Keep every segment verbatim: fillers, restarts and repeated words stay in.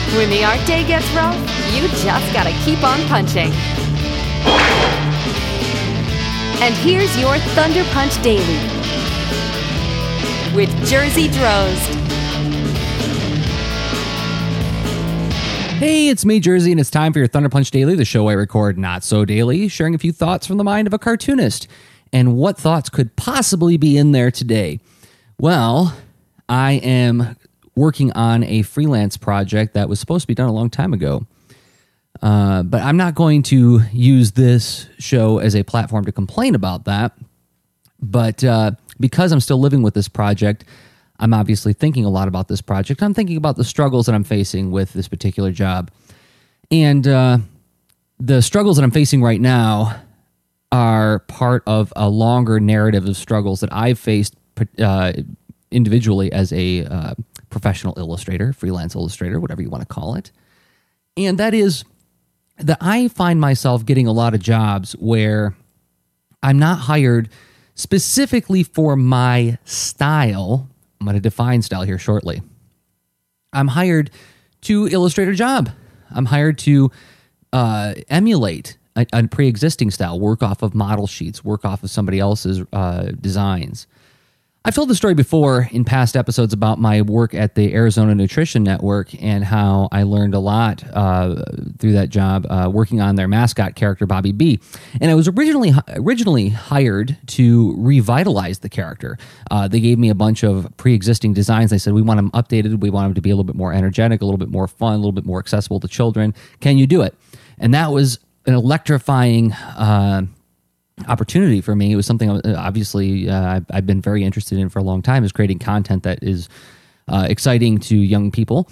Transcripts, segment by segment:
When the art day gets rough, you just gotta keep on punching. And here's your Thunder Punch Daily with Jersey Drozd. Hey, it's me, Jersey, and it's time for your Thunder Punch Daily, the show I record not so daily, sharing a few thoughts from the mind of a cartoonist. And what thoughts could possibly be in there today? Well, I am working on a freelance project that was supposed to be done a long time ago. Uh, but I'm not going to use this show as a platform to complain about that. But uh, because I'm still living with this project, I'm obviously thinking a lot about this project. I'm thinking about the struggles that I'm facing with this particular job. And uh, the struggles that I'm facing right now are part of a longer narrative of struggles that I've faced uh, individually as a uh, professional illustrator, freelance illustrator, whatever you want to call it. And that is that I find myself getting a lot of jobs where I'm not hired specifically for my style. I'm going to define style here shortly. I'm hired to illustrate a job. I'm hired to uh, emulate a, a pre-existing style, work off of model sheets, work off of somebody else's uh, designs. I've told the story before in past episodes about my work at the Arizona Nutrition Network and how I learned a lot uh, through that job uh, working on their mascot character, Bobby B. And I was originally originally hired to revitalize the character. Uh, they gave me a bunch of pre-existing designs. They said, we want them updated. We want them to be a little bit more energetic, a little bit more fun, a little bit more accessible to children. Can you do it? And that was an electrifying uh opportunity for me. It was something obviously uh, I've, I've been very interested in for a long time, is creating content that is uh, exciting to young people.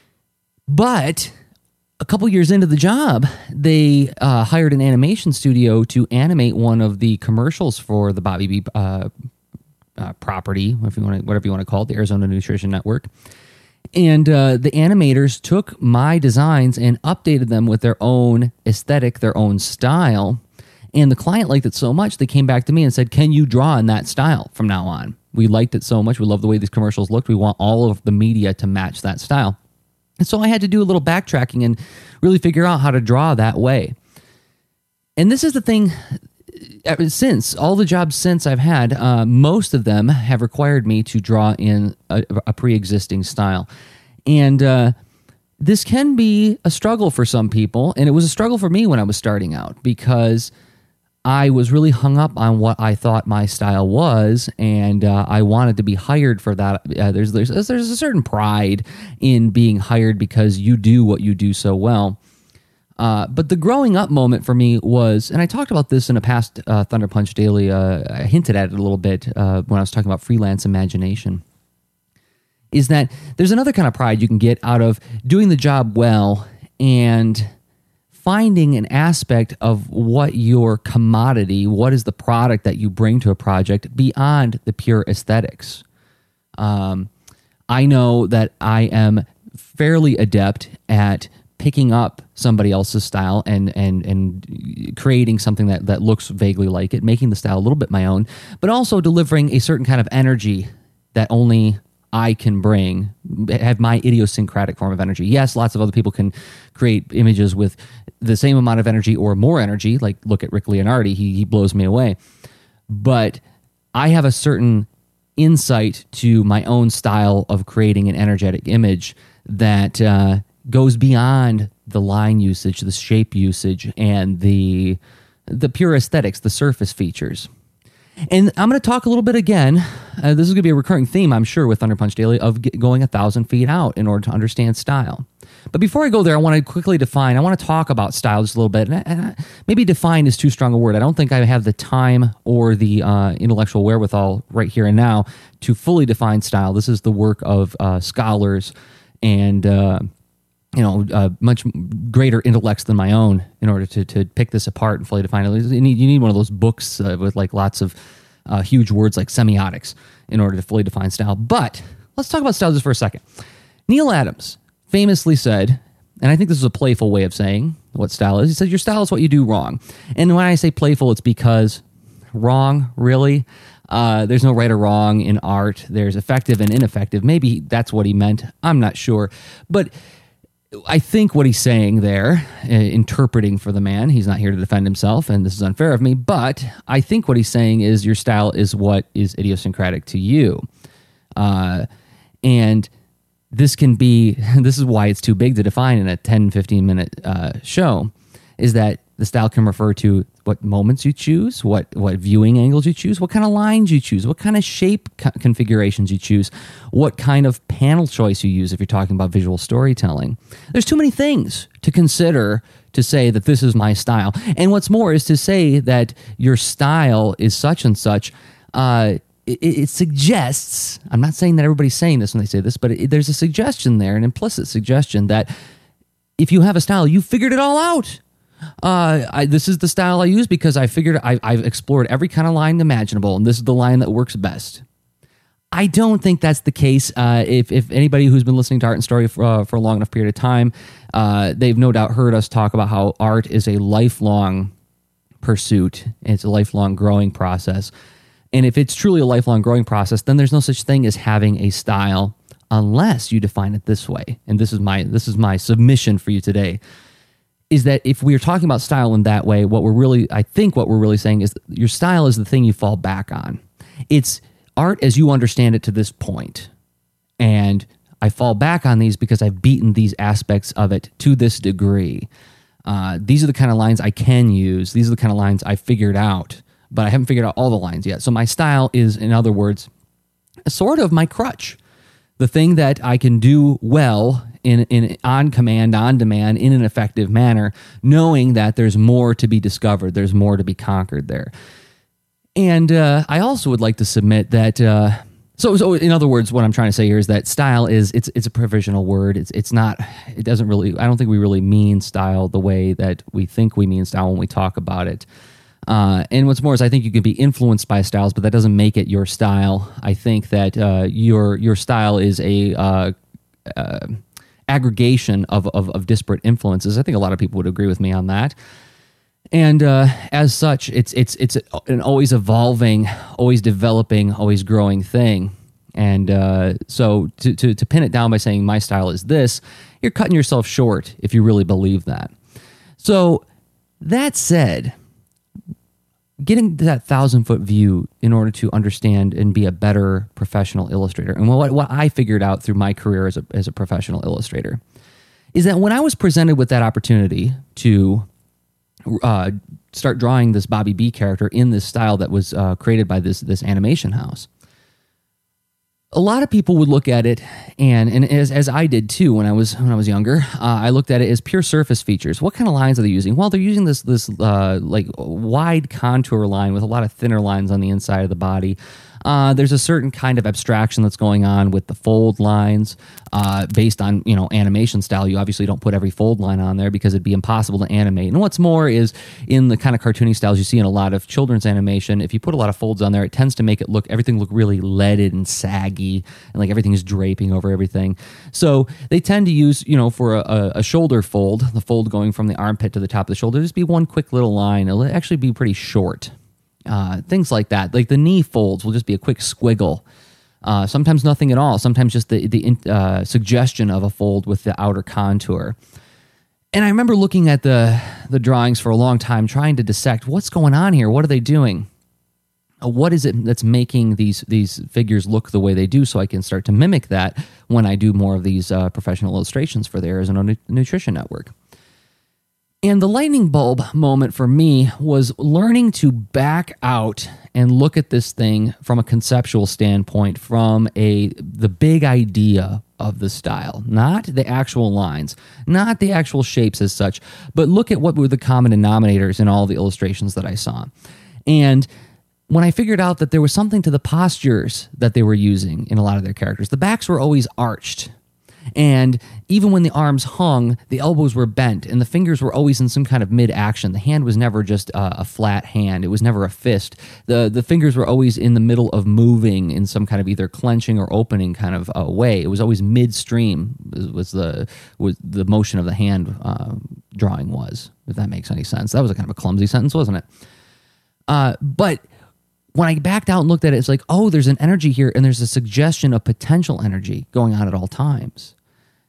But a couple years into the job, they uh, hired an animation studio to animate one of the commercials for the Bobby B uh, uh, property, if you want to, whatever you want to call it, the Arizona Nutrition Network. And uh, the animators took my designs and updated them with their own aesthetic, their own style. And the client liked it so much, they came back to me and said, can you draw in that style from now on? We liked it so much. We love the way these commercials looked. We want all of the media to match that style. And so I had to do a little backtracking and really figure out how to draw that way. And this is the thing, since, all the jobs since I've had, uh, most of them have required me to draw in a, a pre-existing style. And uh, this can be a struggle for some people. And it was a struggle for me when I was starting out, because I was really hung up on what I thought my style was, and uh, I wanted to be hired for that. Uh, there's, there's there's a certain pride in being hired because you do what you do so well. Uh, but the growing up moment for me was, and I talked about this in a past uh, Thunder Punch Daily, uh, I hinted at it a little bit uh, when I was talking about freelance imagination, is that there's another kind of pride you can get out of doing the job well and finding an aspect of what your commodity, what is the product that you bring to a project beyond the pure aesthetics. Um, I know that I am fairly adept at picking up somebody else's style and and and creating something that, that looks vaguely like it, making the style a little bit my own, but also delivering a certain kind of energy that only I can bring, have my idiosyncratic form of energy. Yes, lots of other people can create images with the same amount of energy or more energy. Like, look at Rick Leonardi, he, he blows me away. But I have a certain insight to my own style of creating an energetic image that uh, goes beyond the line usage, the shape usage, and the the pure aesthetics, the surface features. And I'm going to talk a little bit again, uh, this is going to be a recurring theme, I'm sure, with Thunder Punch Daily, of get, going a thousand feet out in order to understand style. But before I go there, I want to quickly define, I want to talk about style just a little bit. And, and maybe define is too strong a word. I don't think I have the time or the uh, intellectual wherewithal right here and now to fully define style. This is the work of uh, scholars and uh, you know, uh, much greater intellects than my own in order to to pick this apart and fully define it. You need, you need one of those books uh, with like lots of uh, huge words like semiotics in order to fully define style. But let's talk about style just for a second. Neil Adams famously said, and I think this is a playful way of saying what style is, he said, your style is what you do wrong. And when I say playful, it's because wrong, really? Uh, there's no right or wrong in art. There's effective and ineffective. Maybe that's what he meant. I'm not sure. But I think what he's saying there, uh, interpreting for the man, he's not here to defend himself, and this is unfair of me, but I think what he's saying is your style is what is idiosyncratic to you. Uh, and this can be, this is why it's too big to define in a ten, fifteen minute uh, show, is that the style can refer to what moments you choose, what what viewing angles you choose, what kind of lines you choose, what kind of shape co- configurations you choose, what kind of panel choice you use if you're talking about visual storytelling. There's too many things to consider to say that this is my style. And what's more is to say that your style is such and such. Uh, it, it suggests, I'm not saying that everybody's saying this when they say this, but it, there's a suggestion there, an implicit suggestion that if you have a style, you figured it all out. Uh, I, this is the style I use because I figured I, I've explored every kind of line imaginable, and this is the line that works best. I don't think that's the case. Uh, if, if anybody who's been listening to Art and Story for, uh, for a long enough period of time, uh, they've no doubt heard us talk about how art is a lifelong pursuit. It's a lifelong growing process. And if it's truly a lifelong growing process, then there's no such thing as having a style unless you define it this way. And this is my this is my submission for you today. Is that if we are talking about style in that way, what we're really, I think what we're really saying is that your style is the thing you fall back on. It's art as you understand it to this point. And I fall back on these because I've beaten these aspects of it to this degree. Uh, these are the kind of lines I can use. These are the kind of lines I figured out, but I haven't figured out all the lines yet. So my style is, in other words, sort of my crutch. The thing that I can do well in, in on command, on demand, in an effective manner, knowing that there's more to be discovered, there's more to be conquered there. And uh, I also would like to submit that. Uh, so, so, in other words, what I'm trying to say here is that style is it's it's a provisional word. It's it's not. It doesn't really. I don't think we really mean style the way that we think we mean style when we talk about it. Uh, and what's more is I think you can be influenced by styles, but that doesn't make it your style. I think that uh, your your style is a uh, uh, aggregation of, of of disparate influences. I think a lot of people would agree with me on that. And uh, as such, it's it's it's an always evolving, always developing, always growing thing. And uh, so to, to to pin it down by saying my style is this, you're cutting yourself short if you really believe that. So that said, getting to that thousand foot view in order to understand and be a better professional illustrator, and what what I figured out through my career as a as a professional illustrator, is that when I was presented with that opportunity to Uh, start drawing this Bobby B character in this style that was uh, created by this this animation house, a lot of people would look at it, and and as as I did too when I was when I was younger, uh, I looked at it as pure surface features. What kind of lines are they using? Well, they're using this this uh, like wide contour line with a lot of thinner lines on the inside of the body. Uh, there's a certain kind of abstraction that's going on with the fold lines uh, based on, you know, animation style. You obviously don't put every fold line on there because it'd be impossible to animate. And what's more is in the kind of cartoony styles you see in a lot of children's animation, if you put a lot of folds on there, it tends to make it look, everything look really leaded and saggy and like everything is draping over everything. So they tend to use, you know, for a, a shoulder fold, the fold going from the armpit to the top of the shoulder, just be one quick little line. It'll actually be pretty short. Uh, things like that. Like the knee folds will just be a quick squiggle. Uh, sometimes nothing at all. Sometimes just the, the uh, suggestion of a fold with the outer contour. And I remember looking at the, the drawings for a long time, trying to dissect what's going on here. What are they doing? Uh, what is it that's making these, these figures look the way they do so I can start to mimic that when I do more of these uh, professional illustrations for the Arizona Nu- Nutrition Network. And the lightning bulb moment for me was learning to back out and look at this thing from a conceptual standpoint, from a the big idea of the style, not the actual lines, not the actual shapes as such, but look at what were the common denominators in all the illustrations that I saw. And when I figured out that there was something to the postures that they were using in a lot of their characters, the backs were always arched. And even when the arms hung, the elbows were bent and the fingers were always in some kind of mid-action. The hand was never just a, a flat hand. It was never a fist. The the fingers were always in the middle of moving in some kind of either clenching or opening kind of uh, way. It was always midstream was the was the motion of the hand uh, drawing was, if that makes any sense. That was a kind of a clumsy sentence, wasn't it? Uh, but when I backed out and looked at it, it's like, oh, there's an energy here, and there's a suggestion of potential energy going on at all times.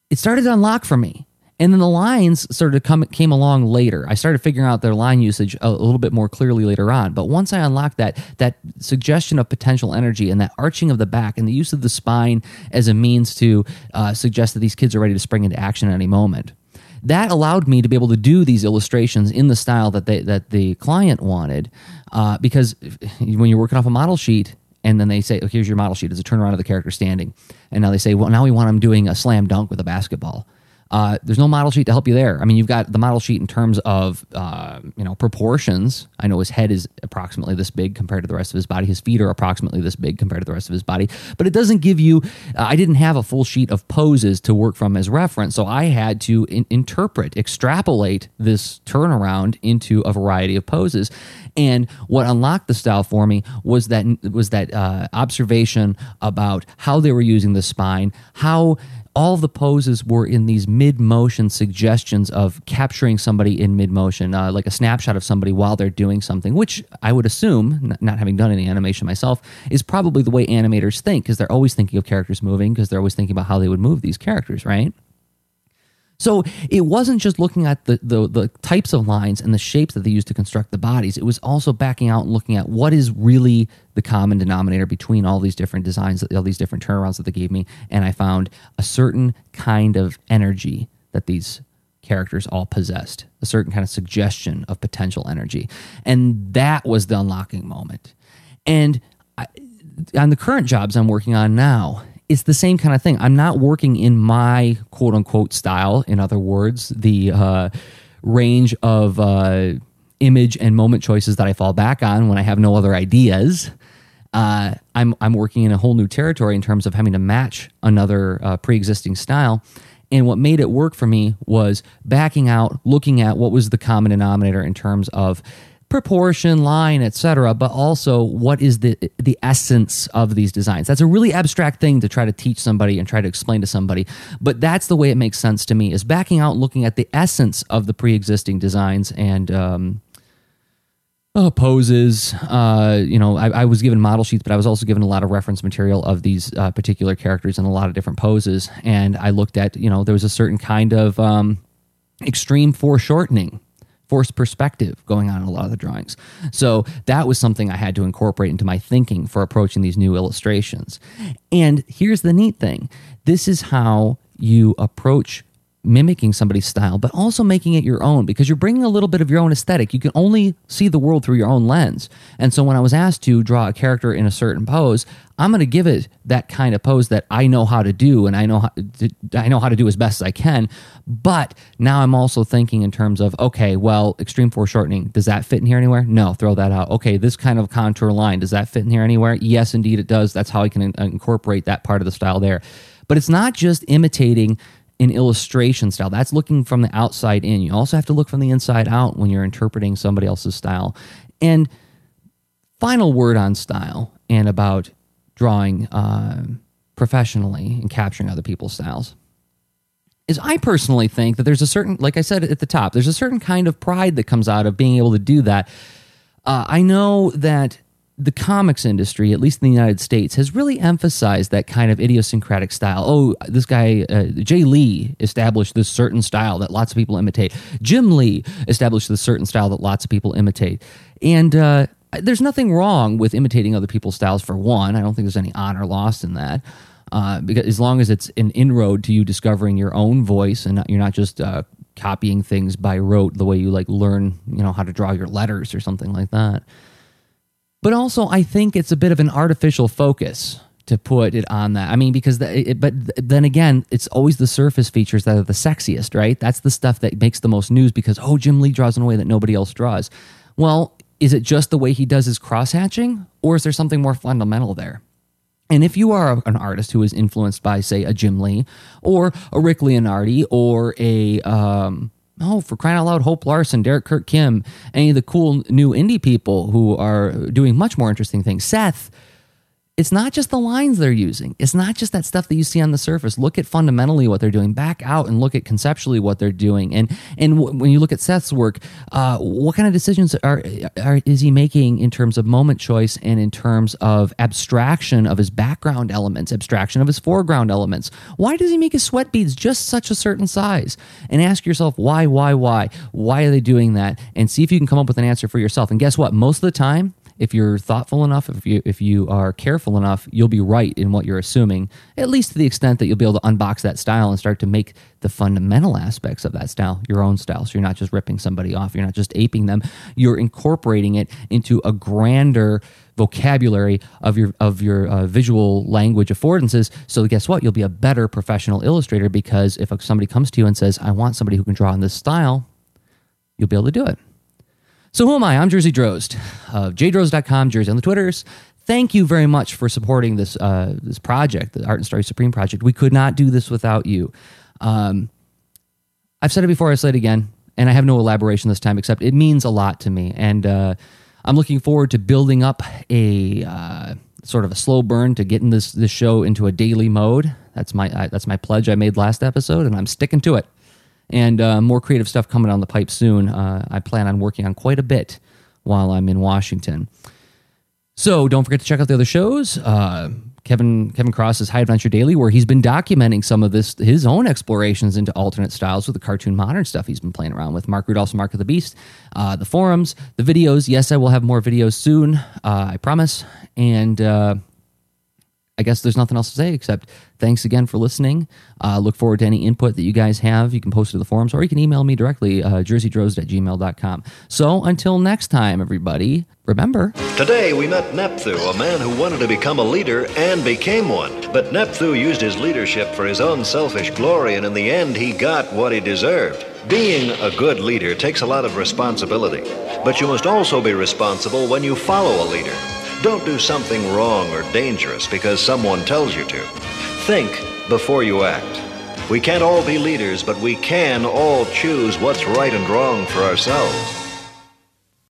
it started to unlock for me. And then the lines sort of come, came along later. I started figuring out their line usage a, a little bit more clearly later on. But once I unlocked that, that suggestion of potential energy and that arching of the back and the use of the spine as a means to uh, suggest that these kids are ready to spring into action at any moment, that allowed me to be able to do these illustrations in the style that they that the client wanted. Uh, because when you're working off a model sheet, and then they say, oh, here's your model sheet. It's a turnaround of the character standing. And now they say, well, now we want them doing a slam dunk with a basketball. Uh, there's no model sheet to help you there. I mean, you've got the model sheet in terms of, uh, you know, proportions. I know his head is approximately this big compared to the rest of his body. His feet are approximately this big compared to the rest of his body. But it doesn't give you, uh, I didn't have a full sheet of poses to work from as reference. So I had to in- interpret, extrapolate this turnaround into a variety of poses. And what unlocked the style for me was that, was that uh, observation about how they were using the spine, how all the poses were in these mid-motion suggestions of capturing somebody in mid-motion, uh, like a snapshot of somebody while they're doing something, which I would assume, not having done any animation myself, is probably the way animators think, because they're always thinking of characters moving, because they're always thinking about how they would move these characters, right? So it wasn't just looking at the, the the types of lines and the shapes that they used to construct the bodies. It was also backing out and looking at what is really the common denominator between all these different designs, all these different turnarounds that they gave me. And I found a certain kind of energy that these characters all possessed, a certain kind of suggestion of potential energy. And that was the unlocking moment. And I, on the current jobs I'm working on now, it's the same kind of thing. I'm not working in my quote-unquote style. In other words, the uh, range of uh, image and moment choices that I fall back on when I have no other ideas. Uh, I'm I'm working in a whole new territory in terms of having to match another uh, pre-existing style. And what made it work for me was backing out, looking at what was the common denominator in terms of proportion, line, et cetera, but also what is the the essence of these designs. That's a really abstract thing to try to teach somebody and try to explain to somebody, but that's the way it makes sense to me, is backing out, looking at the essence of the pre-existing designs and um, oh, poses. Uh, you know, I, I was given model sheets, but I was also given a lot of reference material of these uh, particular characters and a lot of different poses, and I looked at, you know, there was a certain kind of um, extreme foreshortening, forced perspective going on in a lot of the drawings. So that was something I had to incorporate into my thinking for approaching these new illustrations. And here's the neat thing. This is how you approach mimicking somebody's style, but also making it your own, because you're bringing a little bit of your own aesthetic. You can only see the world through your own lens. And so when I was asked to draw a character in a certain pose, I'm going to give it that kind of pose that I know how to do, and I know how to, I know how to do as best as I can. But now I'm also thinking in terms of, okay, well, extreme foreshortening, does that fit in here anywhere? No, throw that out. Okay, this kind of contour line, does that fit in here anywhere? Yes, indeed it does. That's how I can in- incorporate that part of the style there. But it's not just imitating an illustration style. That's looking from the outside in. You also have to look from the inside out when you're interpreting somebody else's style. And final word on style and about drawing uh, professionally and capturing other people's styles is, I personally think that there's a certain, like I said at the top, there's a certain kind of pride that comes out of being able to do that. Uh, I know that the comics industry, at least in the United States, has really emphasized that kind of idiosyncratic style. Oh, this guy, uh, Jay Lee, established this certain style that lots of people imitate. Jim Lee established this certain style that lots of people imitate. And uh, there's nothing wrong with imitating other people's styles, for one. I don't think there's any honor lost in that. Uh, because as long as it's an inroad to you discovering your own voice and not, you're not just uh, copying things by rote the way you like learn, you know, how to draw your letters or something like that. But also, I think it's a bit of an artificial focus to put it on that. I mean, because, the, it, but then again, it's always the surface features that are the sexiest, right? That's the stuff that makes the most news because, oh, Jim Lee draws in a way that nobody else draws. Well, is it just the way he does his cross-hatching, or is there something more fundamental there? And if you are an artist who is influenced by, say, a Jim Lee, or a Rick Leonardi, or a... Um, Oh, for crying out loud, Hope Larson, Derek Kurt Kim, any of the cool new indie people who are doing much more interesting things. Seth, it's not just the lines they're using. It's not just that stuff that you see on the surface. Look at fundamentally what they're doing. Back out and look at conceptually what they're doing. And and w- when you look at Seth's work, uh, what kind of decisions are, are is he making in terms of moment choice and in terms of abstraction of his background elements, abstraction of his foreground elements? Why does he make his sweat beads just such a certain size? And ask yourself why, why, why? Why are they doing that? And see if you can come up with an answer for yourself. And guess what? Most of the time, if you're thoughtful enough, if you if you are careful enough, you'll be right in what you're assuming, at least to the extent that you'll be able to unbox that style and start to make the fundamental aspects of that style your own style. So you're not just ripping somebody off. You're not just aping them. You're incorporating it into a grander vocabulary of your of your uh, visual language affordances. So guess what? You'll be a better professional illustrator, because if somebody comes to you and says, I want somebody who can draw in this style, you'll be able to do it. So who am I? I'm Jersey Drozd of j drozd dot com, Jersey on the Twitters. Thank you very much for supporting this uh, this project, the Art and Story Supreme project. We could not do this without you. Um, I've said it before, I'll say it again, and I have no elaboration this time, except it means a lot to me. And uh, I'm looking forward to building up a uh, sort of a slow burn to getting this this show into a daily mode. That's my uh, that's my pledge I made last episode, and I'm sticking to it. And uh, more creative stuff coming down the pipe soon. Uh, I plan on working on quite a bit while I'm in Washington. So don't forget to check out the other shows. Uh, Kevin Kevin Cross's High Adventure Daily, where he's been documenting some of this his own explorations into alternate styles with the cartoon modern stuff he's been playing around with. Mark Rudolph's Mark of the Beast, uh, the forums, the videos. Yes, I will have more videos soon, uh, I promise. And uh, I guess there's nothing else to say except thanks again for listening. Uh, look forward to any input that you guys have. You can post it to the forums, or you can email me directly, uh, jersey drozd at gmail dot com. So until next time, everybody, remember... Today we met Nepthu, a man who wanted to become a leader and became one. But Nepthu used his leadership for his own selfish glory, and in the end he got what he deserved. Being a good leader takes a lot of responsibility, but you must also be responsible when you follow a leader. Don't do something wrong or dangerous because someone tells you to. Think before you act. We can't all be leaders, but we can all choose what's right and wrong for ourselves.